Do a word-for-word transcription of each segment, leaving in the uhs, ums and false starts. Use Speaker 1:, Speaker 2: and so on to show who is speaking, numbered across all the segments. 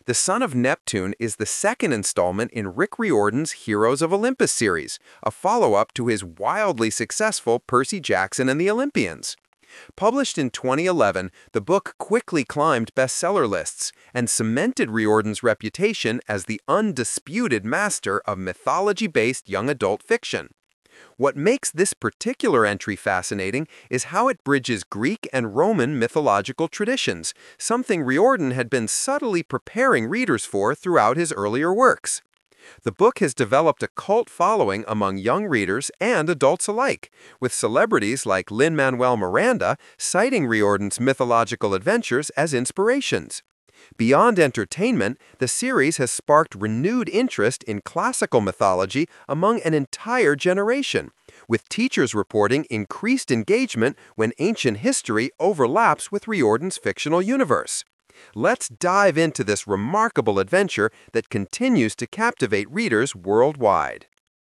Speaker 1: The Son of Neptune is the second installment in Rick Riordan's Heroes of Olympus series, a follow-up to his wildly successful Percy Jackson and the Olympians. Published in twenty eleven, the book quickly climbed bestseller lists and cemented Riordan's reputation as the undisputed master of mythology-based young adult fiction. What makes this particular entry fascinating is how it bridges Greek and Roman mythological traditions, something Riordan had been subtly preparing readers for throughout his earlier works. The book has developed a cult following among young readers and adults alike, with celebrities like Lin-Manuel Miranda citing Riordan's mythological adventures as inspirations. Beyond entertainment, the series has sparked renewed interest in classical mythology among an entire generation, with teachers reporting increased engagement when ancient history overlaps with Riordan's fictional universe. Let's dive into this remarkable adventure that continues to captivate readers worldwide.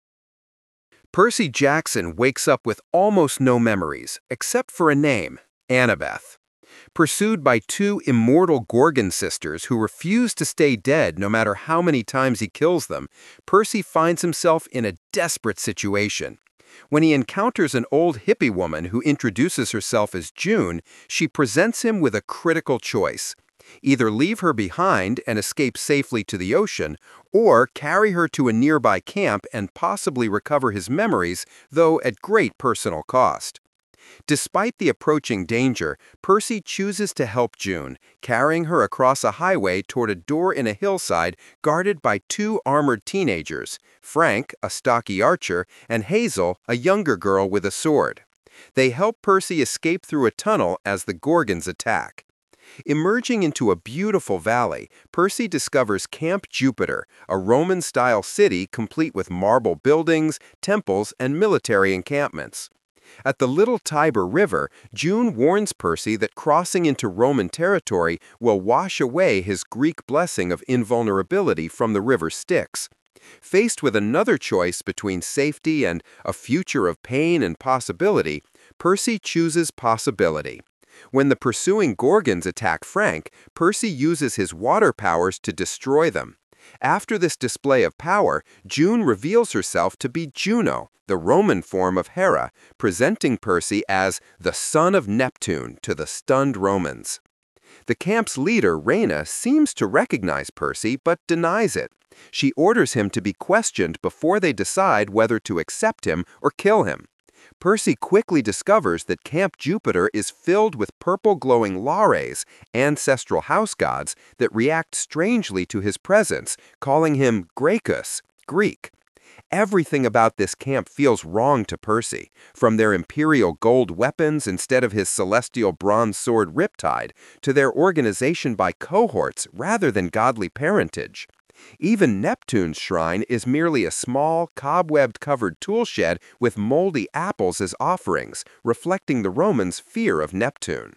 Speaker 1: Percy Jackson wakes up with almost no memories, except for a name, Annabeth. Pursued by two immortal Gorgon sisters who refuse to stay dead no matter how many times he kills them, Percy finds himself in a desperate situation. When he encounters an old hippie woman who introduces herself as June, she presents him with a critical choice. Either leave her behind and escape safely to the ocean, or carry her to a nearby camp and possibly recover his memories, though at great personal cost. Despite the approaching danger, Percy chooses to help June, carrying her across a highway toward a door in a hillside guarded by two armored teenagers, Frank, a stocky archer, and Hazel, a younger girl with a sword. They help Percy escape through a tunnel as the Gorgons attack. Emerging into a beautiful valley, Percy discovers Camp Jupiter, a Roman-style city complete with marble buildings, temples, and military encampments. At the Little Tiber River, June warns Percy that crossing into Roman territory will wash away his Greek blessing of invulnerability from the river Styx. Faced with another choice between safety and a future of pain and possibility, Percy chooses possibility. When the pursuing Gorgons attack Frank, Percy uses his water powers to destroy them. After this display of power, June reveals herself to be Juno, the Roman form of Hera, presenting Percy as the son of Neptune to the stunned Romans. The camp's leader, Reyna, seems to recognize Percy but denies it. She orders him to be questioned before they decide whether to accept him or kill him. Percy quickly discovers that Camp Jupiter is filled with purple-glowing Lares, ancestral house gods, that react strangely to his presence, calling him Gracchus, Greek. Everything about this camp feels wrong to Percy, from their imperial gold weapons instead of his celestial bronze sword Riptide, to their organization by cohorts rather than godly parentage. Even Neptune's shrine is merely a small, cobweb-covered toolshed with moldy apples as offerings, reflecting the Romans' fear of Neptune.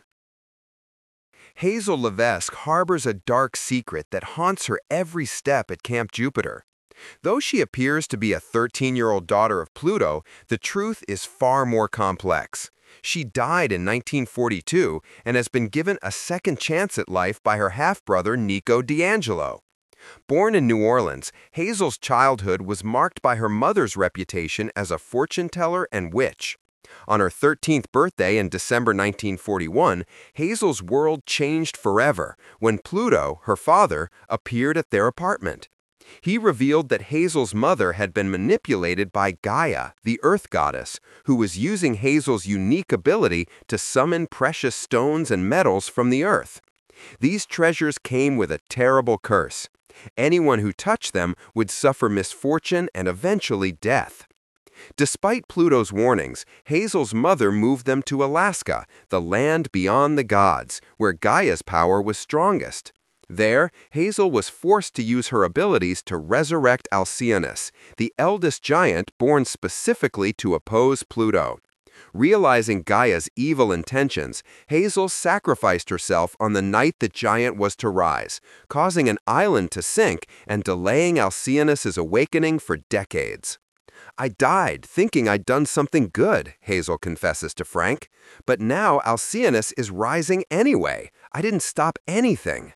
Speaker 1: Hazel Levesque harbors a dark secret that haunts her every step at Camp Jupiter. Though she appears to be a thirteen-year-old daughter of Pluto, the truth is far more complex. She died in nineteen forty-two and has been given a second chance at life by her half-brother Nico D'Angelo. Born in New Orleans, Hazel's childhood was marked by her mother's reputation as a fortune-teller and witch. On her thirteenth birthday in December nineteen forty-one, Hazel's world changed forever when Pluto, her father, appeared at their apartment. He revealed that Hazel's mother had been manipulated by Gaia, the Earth goddess, who was using Hazel's unique ability to summon precious stones and metals from the Earth. These treasures came with a terrible curse. Anyone who touched them would suffer misfortune and eventually death. Despite Pluto's warnings, Hazel's mother moved them to Alaska, the land beyond the gods, where Gaia's power was strongest. There, Hazel was forced to use her abilities to resurrect Alcyoneus, the eldest giant born specifically to oppose Pluto. Realizing Gaia's evil intentions, Hazel sacrificed herself on the night the giant was to rise, causing an island to sink and delaying Alcyoneus' awakening for decades. "I died thinking I'd done something good," Hazel confesses to Frank. "But now Alcyoneus is rising anyway. I didn't stop anything."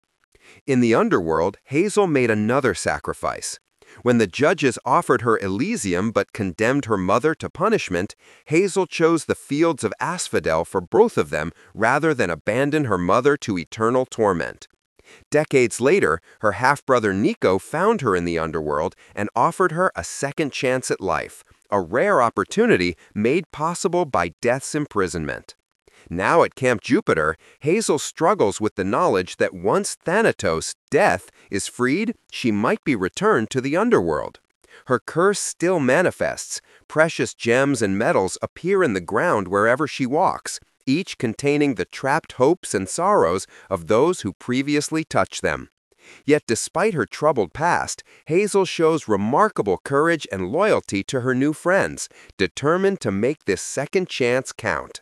Speaker 1: In the underworld, Hazel made another sacrifice. When the judges offered her Elysium but condemned her mother to punishment, Hazel chose the fields of asphodel for both of them rather than abandon her mother to eternal torment. Decades later, her half-brother Nico found her in the underworld and offered her a second chance at life, a rare opportunity made possible by death's imprisonment. Now at Camp Jupiter, Hazel struggles with the knowledge that once Thanatos, Death, is freed, she might be returned to the underworld. Her curse still manifests. Precious gems and metals appear in the ground wherever she walks, each containing the trapped hopes and sorrows of those who previously touched them. Yet despite her troubled past, Hazel shows remarkable courage and loyalty to her new friends, determined to make this second chance count.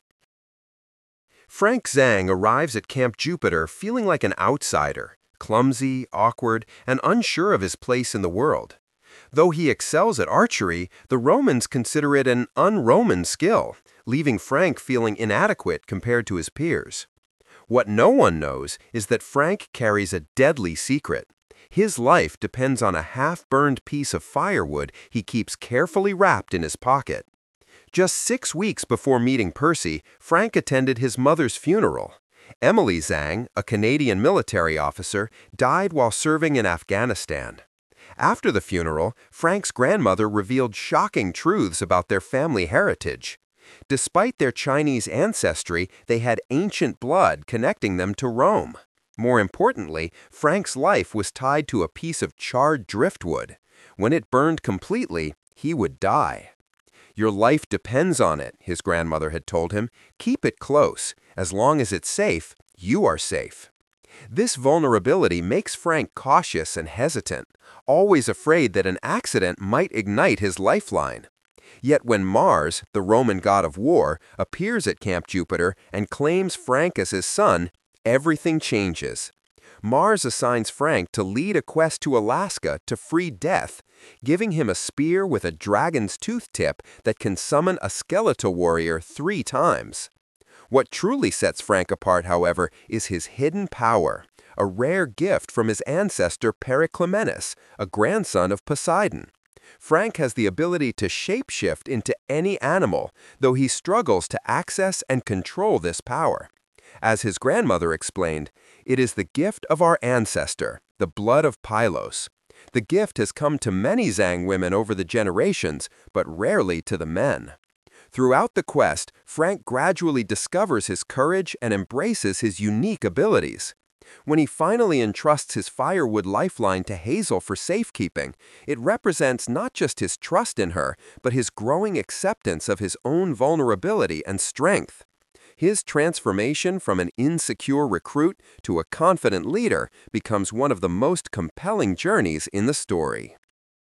Speaker 1: Frank Zhang arrives at Camp Jupiter feeling like an outsider, clumsy, awkward, and unsure of his place in the world. Though he excels at archery, the Romans consider it an un-Roman skill, leaving Frank feeling inadequate compared to his peers. What no one knows is that Frank carries a deadly secret. His life depends on a half-burned piece of firewood he keeps carefully wrapped in his pocket. Just six weeks before meeting Percy, Frank attended his mother's funeral. Emily Zhang, a Canadian military officer, died while serving in Afghanistan. After the funeral, Frank's grandmother revealed shocking truths about their family heritage. Despite their Chinese ancestry, they had ancient blood connecting them to Rome. More importantly, Frank's life was tied to a piece of charred driftwood. When it burned completely, he would die. "Your life depends on it," his grandmother had told him. "Keep it close. As long as it's safe, you are safe." This vulnerability makes Frank cautious and hesitant, always afraid that an accident might ignite his lifeline. Yet when Mars, the Roman god of war, appears at Camp Jupiter and claims Frank as his son, everything changes. Mars assigns Frank to lead a quest to Alaska to free Death, giving him a spear with a dragon's tooth tip that can summon a skeletal warrior three times. What truly sets Frank apart, however, is his hidden power, a rare gift from his ancestor Periclymenus, a grandson of Poseidon. Frank has the ability to shapeshift into any animal, though he struggles to access and control this power. As his grandmother explained, it is the gift of our ancestor, the blood of Pylos. The gift has come to many Zhang women over the generations, but rarely to the men. Throughout the quest, Frank gradually discovers his courage and embraces his unique abilities. When he finally entrusts his firewood lifeline to Hazel for safekeeping, it represents not just his trust in her, but his growing acceptance of his own vulnerability and strength. His transformation from an insecure recruit to a confident leader becomes one of the most compelling journeys in the story.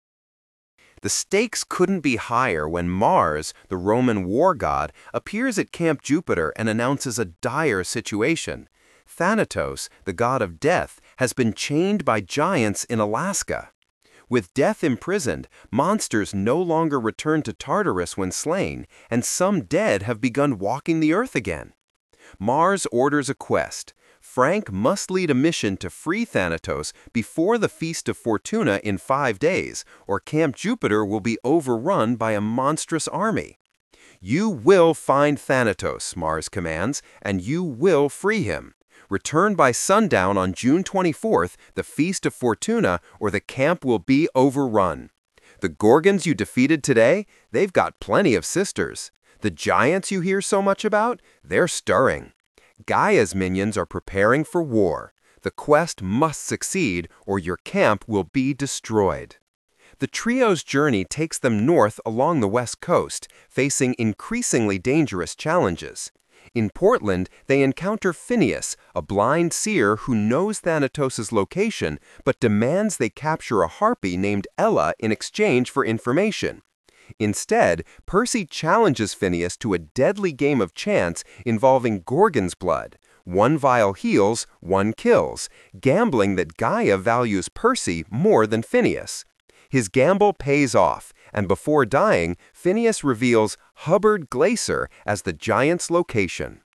Speaker 1: The stakes couldn't be higher when Mars, the Roman war god, appears at Camp Jupiter and announces a dire situation. Thanatos, the god of death, has been chained by giants in Alaska. With Death imprisoned, monsters no longer return to Tartarus when slain, and some dead have begun walking the earth again. Mars orders a quest. Frank must lead a mission to free Thanatos before the Feast of Fortuna in five days, or Camp Jupiter will be overrun by a monstrous army. "You will find Thanatos," Mars commands, "and you will free him. Return by sundown on June twenty-fourth, the Feast of Fortuna, or the camp will be overrun. The Gorgons you defeated today, they've got plenty of sisters. The giants you hear so much about, they're stirring. Gaia's minions are preparing for war. The quest must succeed, or your camp will be destroyed." The trio's journey takes them north along the west coast, facing increasingly dangerous challenges. In Portland, they encounter Phineas, a blind seer who knows Thanatos' location but demands they capture a harpy named Ella in exchange for information. Instead, Percy challenges Phineas to a deadly game of chance involving Gorgon's blood. One vial heals, one kills, gambling that Gaia values Percy more than Phineas. His gamble pays off, and before dying, Phineas reveals Hubbard Glacier as the giant's location.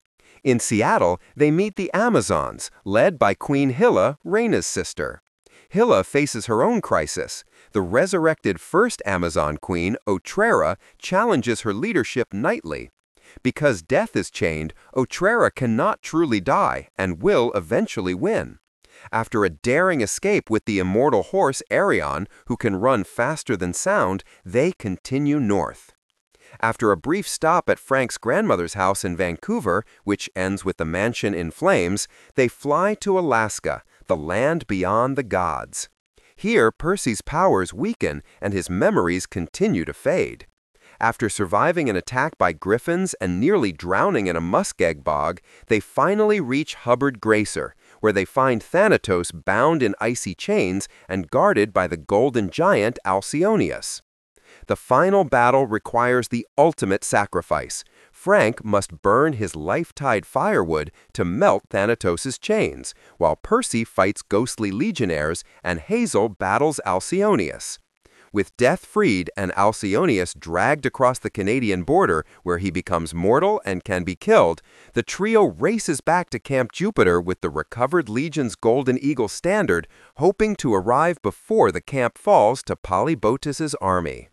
Speaker 1: In Seattle, they meet the Amazons, led by Queen Hilla, Reyna's sister. Hilla faces her own crisis. The resurrected first Amazon queen, Otrera, challenges her leadership nightly. Because death is chained, Otrera cannot truly die and will eventually win. After a daring escape with the immortal horse Arion, who can run faster than sound, they continue north. After a brief stop at Frank's grandmother's house in Vancouver, which ends with the mansion in flames, they fly to Alaska, the land beyond the gods. Here, Percy's powers weaken and his memories continue to fade. After surviving an attack by griffins and nearly drowning in a muskeg bog, they finally reach Hubbard Gracer, where they find Thanatos bound in icy chains and guarded by the golden giant Alcyonius. The final battle requires the ultimate sacrifice. Frank must burn his life-tide firewood to melt Thanatos' chains, while Percy fights ghostly legionnaires and Hazel battles Alcyonius. With death freed and Alcyonius dragged across the Canadian border where he becomes mortal and can be killed, the trio races back to Camp Jupiter with the recovered Legion's Golden Eagle standard, hoping to arrive before the camp falls to Polybotus' army.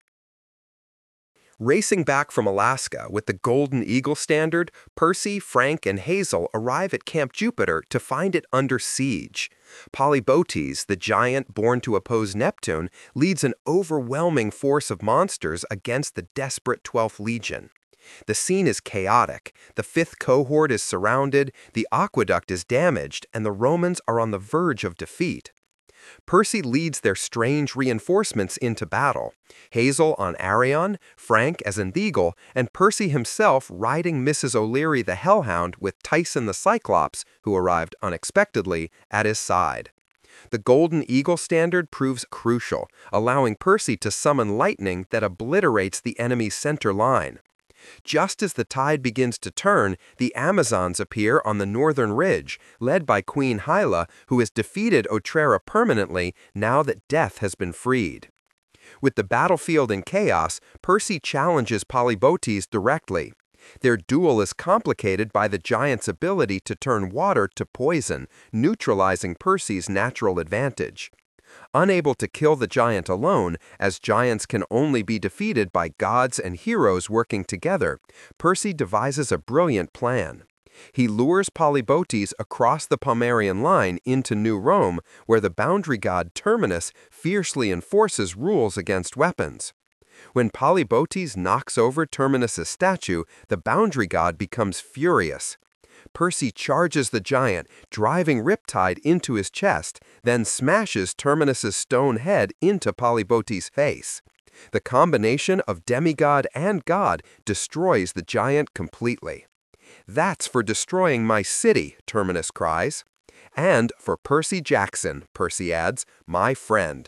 Speaker 1: Racing back from Alaska with the Golden Eagle standard, Percy, Frank, and Hazel arrive at Camp Jupiter to find it under siege. Polybotes, the giant born to oppose Neptune, leads an overwhelming force of monsters against the desperate twelfth Legion. The scene is chaotic. The fifth cohort is surrounded, the aqueduct is damaged, and the Romans are on the verge of defeat. Percy leads their strange reinforcements into battle. Hazel on Arion, Frank as an eagle, and Percy himself riding Missus O'Leary the Hellhound with Tyson the Cyclops, who arrived unexpectedly, at his side. The Golden Eagle standard proves crucial, allowing Percy to summon lightning that obliterates the enemy's center line. Just as the tide begins to turn, the Amazons appear on the northern ridge, led by Queen Hyla, who has defeated Otrera permanently now that death has been freed. With the battlefield in chaos, Percy challenges Polybotes directly. Their duel is complicated by the giant's ability to turn water to poison, neutralizing Percy's natural advantage. Unable to kill the giant alone, as giants can only be defeated by gods and heroes working together, Percy devises a brilliant plan. He lures Polybotes across the Pomerian line into New Rome, where the boundary god Terminus fiercely enforces rules against weapons. When Polybotes knocks over Terminus' statue, the boundary god becomes furious. Percy charges the giant, driving Riptide into his chest, then smashes Terminus' stone head into Polybotes' face. The combination of demigod and god destroys the giant completely. "That's for destroying my city," Terminus cries. "And for Percy Jackson," Percy adds, "my friend."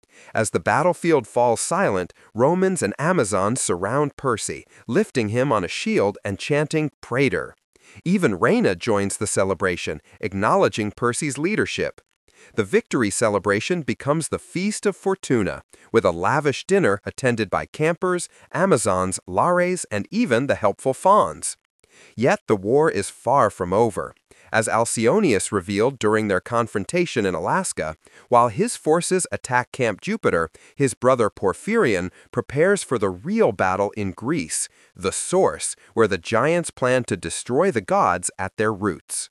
Speaker 1: As the battlefield falls silent, Romans and Amazons surround Percy, lifting him on a shield and chanting Praetor. Even Reyna joins the celebration, acknowledging Percy's leadership. The victory celebration becomes the Feast of Fortuna, with a lavish dinner attended by campers, Amazons, Lares, and even the helpful fauns. Yet the war is far from over. As Alcyonius revealed during their confrontation in Alaska, while his forces attack Camp Jupiter, his brother Porphyrion prepares for the real battle in Greece, the Source, where the giants plan to destroy the gods at their roots.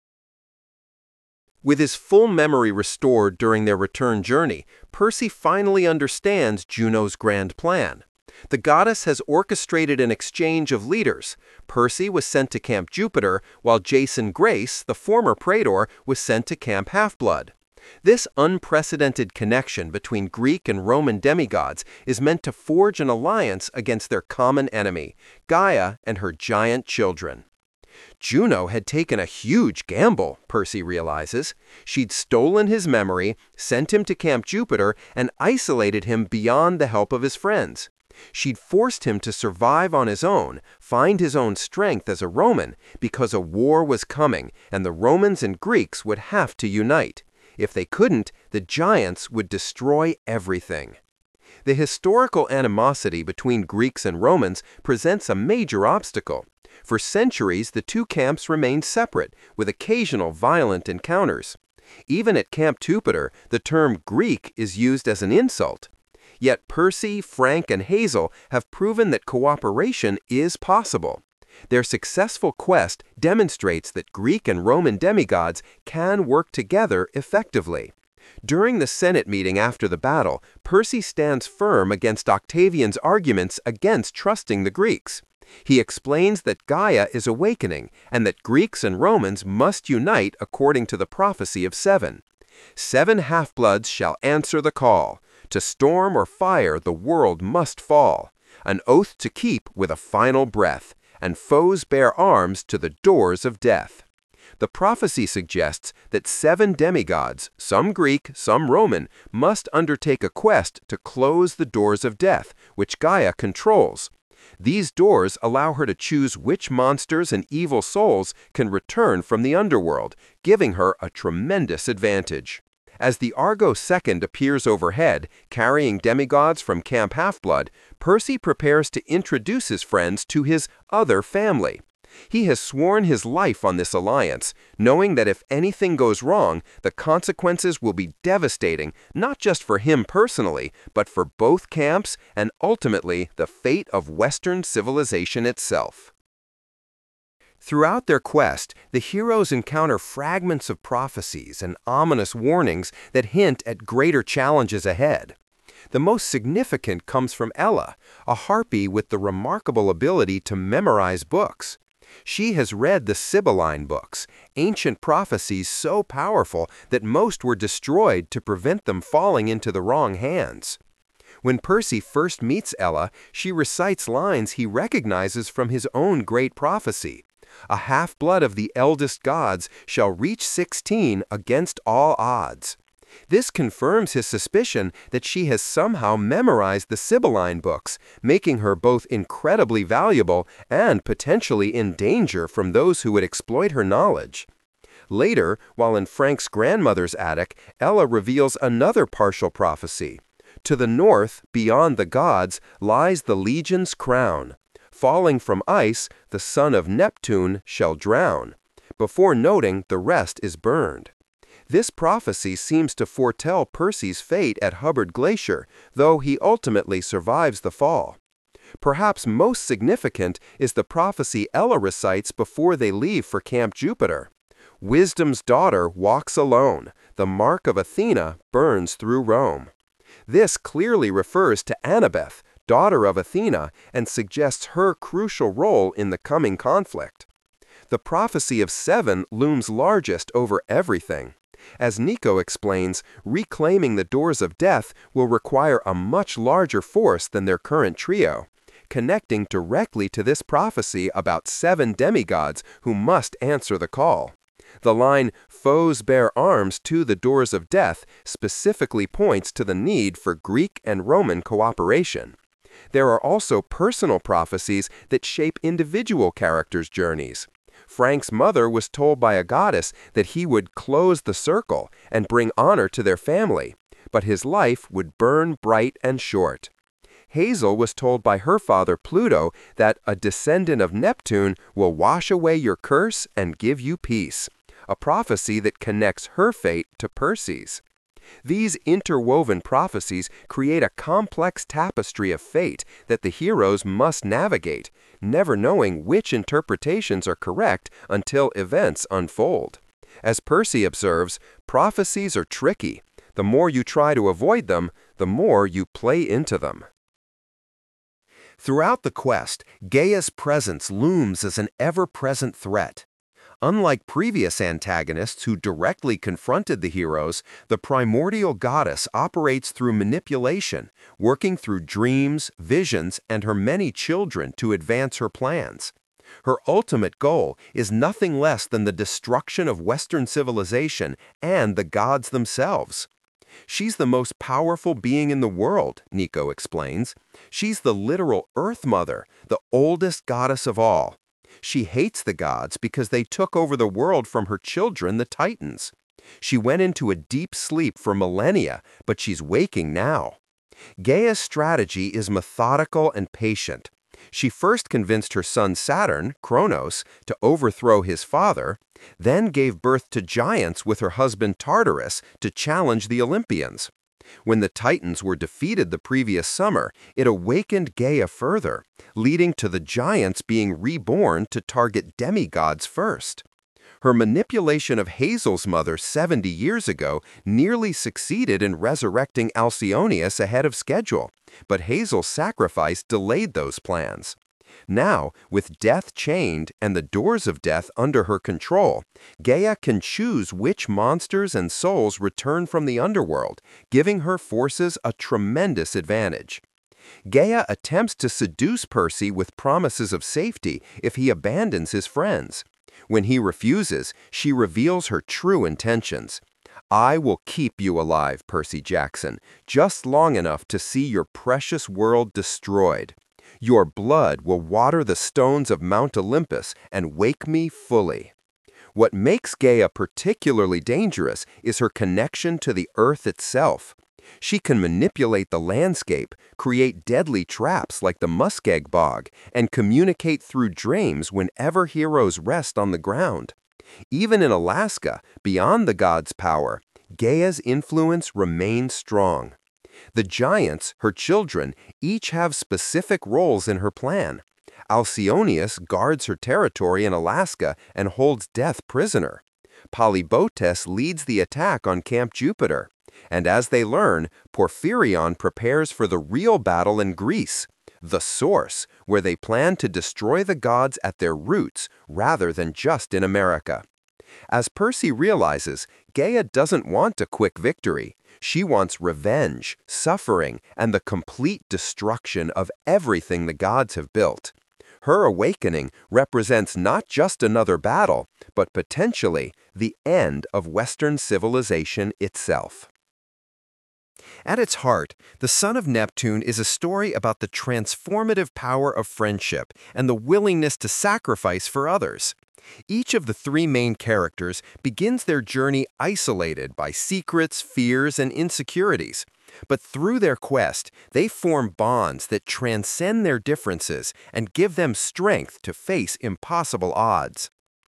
Speaker 1: With his full memory restored during their return journey, Percy finally understands Juno's grand plan. The goddess has orchestrated an exchange of leaders. Percy was sent to Camp Jupiter, while Jason Grace, the former Praetor, was sent to Camp Half-Blood. This unprecedented connection between Greek and Roman demigods is meant to forge an alliance against their common enemy, Gaia and her giant children. Juno had taken a huge gamble, Percy realizes. She'd stolen his memory, sent him to Camp Jupiter, and isolated him beyond the help of his friends. She'd forced him to survive on his own, find his own strength as a Roman, because a war was coming, and the Romans and Greeks would have to unite. If they couldn't, the giants would destroy everything. The historical animosity between Greeks and Romans presents a major obstacle. For centuries, the two camps remained separate, with occasional violent encounters. Even at Camp Jupiter, the term Greek is used as an insult. Yet Percy, Frank, and Hazel have proven that cooperation is possible. Their successful quest demonstrates that Greek and Roman demigods can work together effectively. During the Senate meeting after the battle, Percy stands firm against Octavian's arguments against trusting the Greeks. He explains that Gaia is awakening and that Greeks and Romans must unite according to the prophecy of seven. Seven half-bloods shall answer the call. To storm or fire the world must fall. An oath to keep with a final breath, and foes bear arms to the doors of death. The prophecy suggests that seven demigods, some Greek, some Roman, must undertake a quest to close the doors of death, which Gaia controls. These doors allow her to choose which monsters and evil souls can return from the underworld, giving her a tremendous advantage. As the Argo Second appears overhead, carrying demigods from Camp Half-Blood, Percy prepares to introduce his friends to his other family. He has sworn his life on this alliance, knowing that if anything goes wrong, the consequences will be devastating, not just for him personally, but for both camps and ultimately the fate of Western civilization itself. Throughout their quest, the heroes encounter fragments of prophecies and ominous warnings that hint at greater challenges ahead. The most significant comes from Ella, a harpy with the remarkable ability to memorize books. She has read the Sibylline books, ancient prophecies so powerful that most were destroyed to prevent them falling into the wrong hands. When Percy first meets Ella, she recites lines he recognizes from his own great prophecy. A half-blood of the eldest gods shall reach sixteen against all odds. This confirms his suspicion that she has somehow memorized the Sibylline books, making her both incredibly valuable and potentially in danger from those who would exploit her knowledge. Later, while in Frank's grandmother's attic, Ella reveals another partial prophecy. To the north, beyond the gods, lies the Legion's crown. Falling from ice, the son of Neptune shall drown. Before noting, the rest is burned. This prophecy seems to foretell Percy's fate at Hubbard Glacier, though he ultimately survives the fall. Perhaps most significant is the prophecy Ella recites before they leave for Camp Jupiter. Wisdom's daughter walks alone. The mark of Athena burns through Rome. This clearly refers to Annabeth, daughter of Athena, and suggests her crucial role in the coming conflict. The prophecy of seven looms largest over everything. As Nico explains, reclaiming the doors of death will require a much larger force than their current trio, connecting directly to this prophecy about seven demigods who must answer the call. The line, "Foes bear arms to the doors of death," specifically points to the need for Greek and Roman cooperation. There are also personal prophecies that shape individual characters' journeys. Frank's mother was told by a goddess that he would close the circle and bring honor to their family, but his life would burn bright and short. Hazel was told by her father Pluto that a descendant of Neptune will wash away your curse and give you peace, a prophecy that connects her fate to Percy's. These interwoven prophecies create a complex tapestry of fate that the heroes must navigate, never knowing which interpretations are correct until events unfold. As Percy observes, prophecies are tricky. The more you try to avoid them, the more you play into them. Throughout the quest, Gaia's presence looms as an ever-present threat. Unlike previous antagonists who directly confronted the heroes, the primordial goddess operates through manipulation, working through dreams, visions, and her many children to advance her plans. Her ultimate goal is nothing less than the destruction of Western civilization and the gods themselves. She's the most powerful being in the world, Nico explains. She's the literal Earth Mother, the oldest goddess of all. She hates the gods because they took over the world from her children, the Titans. She went into a deep sleep for millennia, but she's waking now. Gaia's strategy is methodical and patient. She first convinced her son Saturn, Kronos, to overthrow his father, then gave birth to giants with her husband Tartarus to challenge the Olympians. When the Titans were defeated the previous summer, it awakened Gaia further, leading to the giants being reborn to target demigods first. Her manipulation of Hazel's mother seventy years ago nearly succeeded in resurrecting Alcyoneus ahead of schedule, but Hazel's sacrifice delayed those plans. Now, with death chained and the doors of death under her control, Gaia can choose which monsters and souls return from the underworld, giving her forces a tremendous advantage. Gaia attempts to seduce Percy with promises of safety if he abandons his friends. When he refuses, she reveals her true intentions. "I will keep you alive, Percy Jackson, just long enough to see your precious world destroyed. Your blood will water the stones of Mount Olympus and wake me fully." What makes Gaia particularly dangerous is her connection to the Earth itself. She can manipulate the landscape, create deadly traps like the muskeg bog, and communicate through dreams whenever heroes rest on the ground. Even in Alaska, beyond the gods' power, Gaia's influence remains strong. The giants, her children, each have specific roles in her plan. Alcyoneus guards her territory in Alaska and holds Death prisoner. Polybotes leads the attack on Camp Jupiter. And as they learn, Porphyrion prepares for the real battle in Greece, the Source, where they plan to destroy the gods at their roots rather than just in America. As Percy realizes, Gaia doesn't want a quick victory. She wants revenge, suffering, and the complete destruction of everything the gods have built. Her awakening represents not just another battle, but potentially the end of Western civilization itself. At its heart, The Son of Neptune is a story about the transformative power of friendship and the willingness to sacrifice for others. Each of the three main characters begins their journey isolated by secrets, fears, and insecurities. But through their quest, they form bonds that transcend their differences and give them strength to face impossible odds.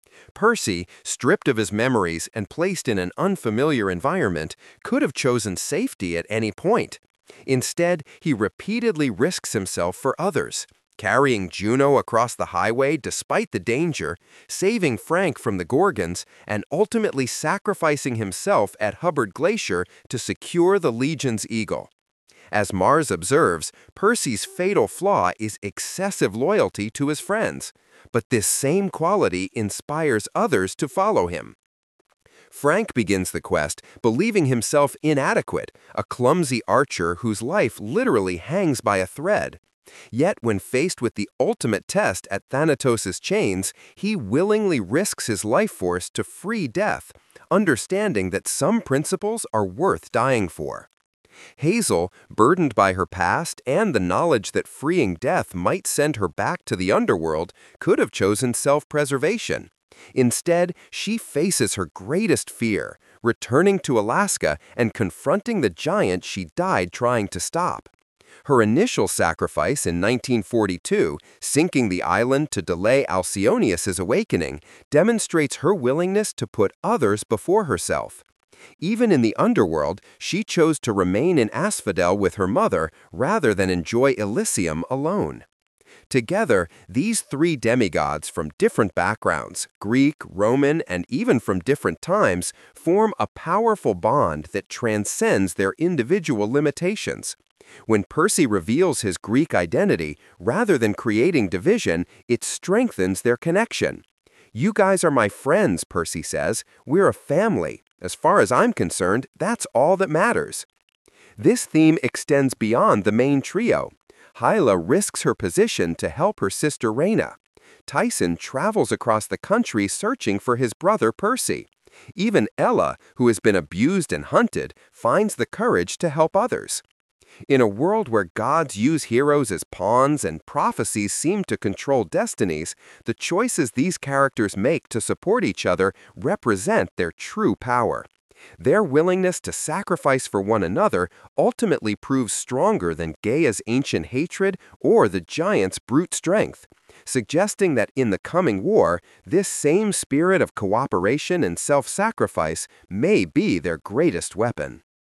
Speaker 1: Percy, stripped of his memories and placed in an unfamiliar environment, could have chosen safety at any point. Instead, he repeatedly risks himself for others, carrying Juno across the highway despite the danger, saving Frank from the Gorgons, and ultimately sacrificing himself at Hubbard Glacier to secure the Legion's Eagle. As Mars observes, Percy's fatal flaw is excessive loyalty to his friends, but this same quality inspires others to follow him. Frank begins the quest believing himself inadequate, a clumsy archer whose life literally hangs by a thread. Yet when faced with the ultimate test at Thanatos' chains, he willingly risks his life force to free Death, understanding that some principles are worth dying for. Hazel, burdened by her past and the knowledge that freeing Death might send her back to the underworld, could have chosen self-preservation. Instead, she faces her greatest fear, returning to Alaska and confronting the giant she died trying to stop. Her initial sacrifice in nineteen forty-two, sinking the island to delay Alcyoneus' awakening, demonstrates her willingness to put others before herself. Even in the underworld, she chose to remain in Asphodel with her mother rather than enjoy Elysium alone. Together, these three demigods from different backgrounds, Greek, Roman, and even from different times, form a powerful bond that transcends their individual limitations. When Percy reveals his Greek identity, rather than creating division, it strengthens their connection. "You guys are my friends," Percy says. "We're a family. As far as I'm concerned, that's all that matters." This theme extends beyond the main trio. Hyla risks her position to help her sister Reyna. Tyson travels across the country searching for his brother Percy. Even Ella, who has been abused and hunted, finds the courage to help others. In a world where gods use heroes as pawns and prophecies seem to control destinies, the choices these characters make to support each other represent their true power. Their willingness to sacrifice for one another ultimately proves stronger than Gaia's ancient hatred or the giants' brute strength, suggesting that in the coming war, this same spirit of cooperation and self-sacrifice may be their greatest weapon.